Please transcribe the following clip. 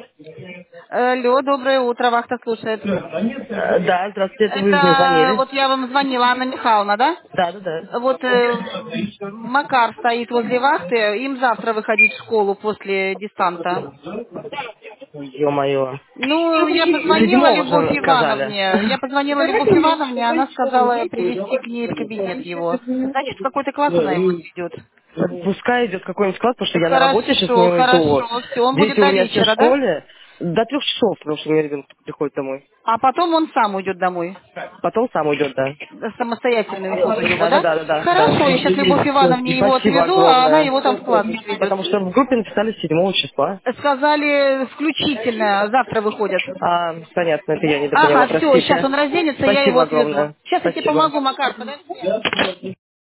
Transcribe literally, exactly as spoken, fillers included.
Алло, доброе утро, вахта слушает. Э, Да, здравствуйте, это вы мне Это звонили. вот я вам звонила, Анна Михайловна, да? Да, да, да. Вот э, Макар стоит возле вахты, им завтра выходить в школу после дистанта. Ё-моё. Ну, я позвонила Седьмого Любовь же сказали. Ивановне, я позвонила Любовь Ивановне, она сказала привезти к ней в кабинет его. Значит, в какой-то класс она его ведет. Пускай идет в какой-нибудь класс, потому что я на работе сейчас Хорошо, не иду. хорошо, все, он будет Дети у до меня все в вечера, да? школе. До трех часов, потому что у меня ребенок приходит домой. А потом он сам уйдет домой. Потом сам уйдет, да. Самостоятельный уход у него, Да, да, да? да, да, да, Хорошо, я сейчас Любовь да. Ивановне его Спасибо отведу, а она огромное. его там в класс отведет. Потому что в группе написали седьмого числа. Сказали, включительно, завтра выходят. А, понятно, это я недопоняла, Ага, все, сейчас простите. он разденется, я его Спасибо отведу. огромное. Сейчас я тебе Спасибо. помогу, Макар, подожди.